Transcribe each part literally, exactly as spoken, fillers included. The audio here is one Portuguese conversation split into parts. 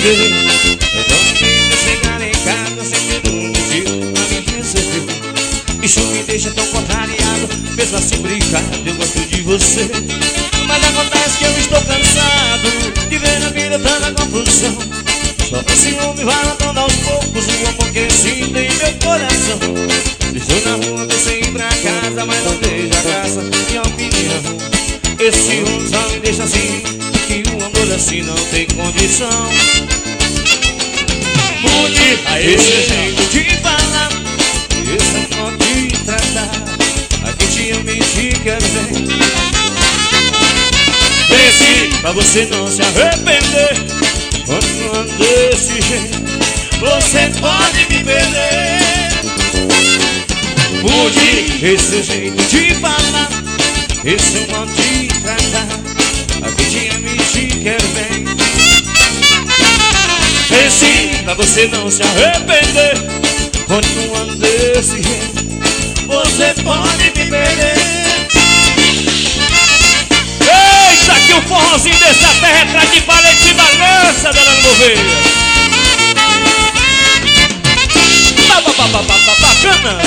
perder. É tão difícil chegar em casa sem ter um motivo pra me receber. Isso me deixa tão contrariado, mesmo assim obrigado, eu gosto de você. Mas acontece que eu estou cansado de ver a vida tanta confusão. Só o ciúme vai matando aos poucos o amor que sinto em meu coração. Estou na rua, pensei em ir pra casa, mas não vejo a graça, minha opinião. Esse ciúme só me deixa assim, que um amor assim não tem condição. Mude esse jeito de falar, esse modo de tratar. Aqui te amo e te quero bem. Pense pra você não se arrepender. Continuando desse jeito, você pode me perder. Mude esse jeito de falar, esse modo de tratar. Aqui te amo e te quero bem. Pense pra você não se arrepender. Continuando desse jeito, você pode me perder. Eita, que o forrozinho dessa terra é traz de palete e balança, dona Gouveia. Ba, ba, ba, ba, ba, ba, bacana.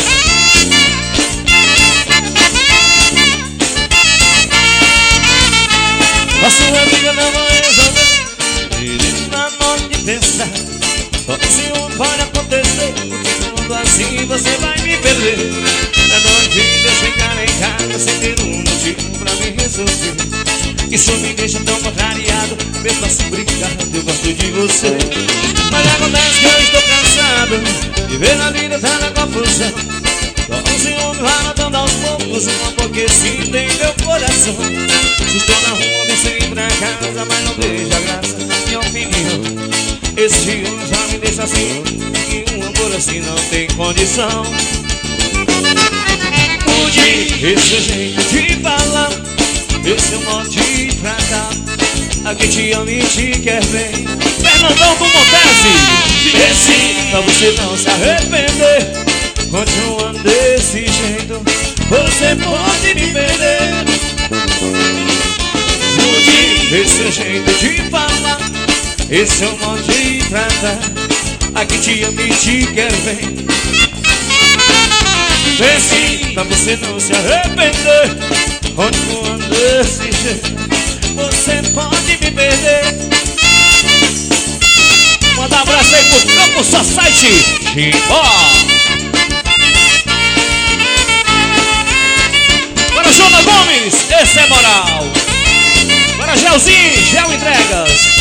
A sua amiga não vai resolver, ele na hora de pensar. Só que se um pode acontecer, quando assim você vai me perder. É doido eu chegar em casa sem ter um motivo pra me resolver. Isso me deixa tão contrariado, mesmo assim obrigado, eu gosto de você. Mas acontece que eu estou cansado de ver a vida tá na confusão. Só o ciúme vai matando aos poucos um amor que sinto em meu coração. Se estou na rua, pensei em ir pra casa, mas não vejo a graça, minha opinião. Esse ciúme já me deixa assim, que um amor assim não tem condição. Mude esse jeito de falar, esse modo de tratar. Aqui te amo e te quer bem. Fernandão do Montese, esse pra você não se arrepender. Continuando desse jeito, você pode me perder. Mude esse jeito de falar, esse é o modo de tratar. Aqui te amo e te quero bem. Pense pra você não se arrepender. Continuando desse jeito, você pode me perder. Manda um abraço aí pro Campo Society Chimbó. Para Jona Gomes, esse é moral. Para Gelzinho, Gel Entregas.